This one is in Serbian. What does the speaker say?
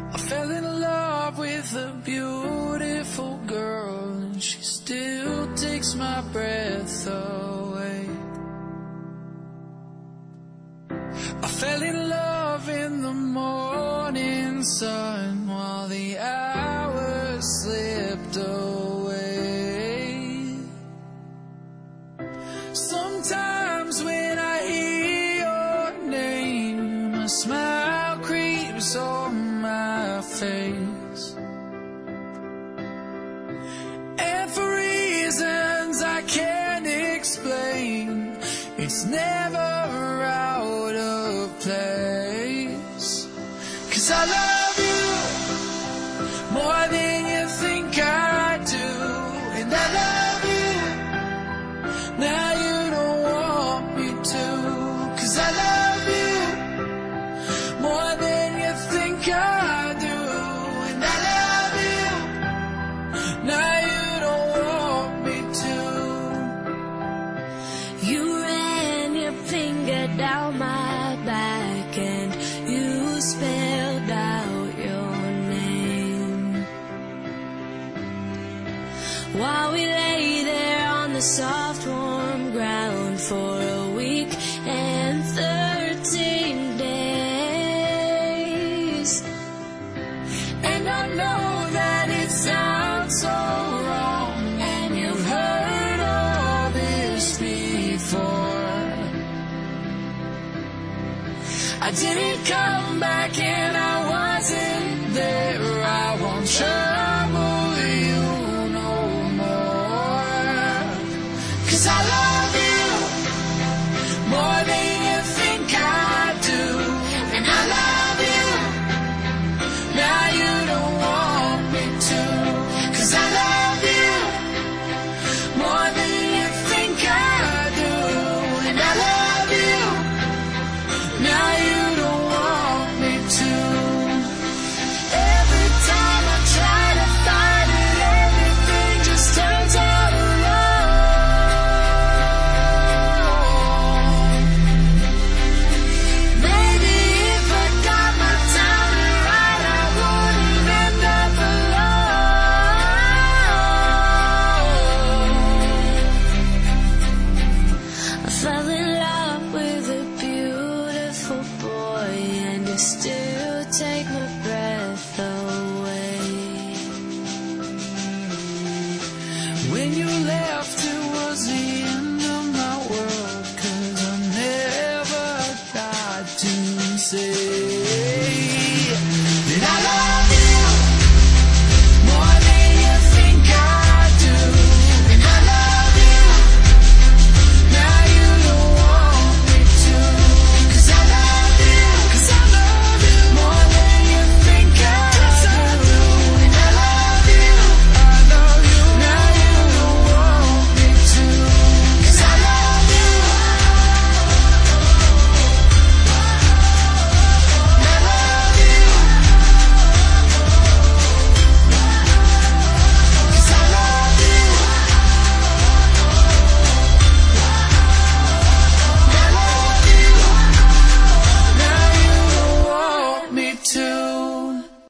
I fell in love with a beautiful girl, and she still takes my breath away. I fell in love in the morning sun while the hours slipped away. Sometimes when I hear your name, a smile creeps on my face, and for reasons I can't explain, it's never out of place. 'Cause I love you more than you think I do, and I love you now you don't want me to. 'Cause I love you more than you think I do, and I love you now you don't want me to. You ran your finger down my back and you spelled out your name, while we lay there on the soft warm ground for a week and 13 days. And I know that it sounds so wrong, and you've heard all this before. I didn't come back and I wasn't there. I won't trouble you no more. 'Cause I love you more than you think I do, and I love you now you don't want me to. 'Cause I love you more than you think I do, and I love you now you don't want me to. Every time I try to fight it, everything just turns out wrong. Maybe if I got my timing right, I wouldn't end up alone. I fell in love with a beautiful boy, and you still take my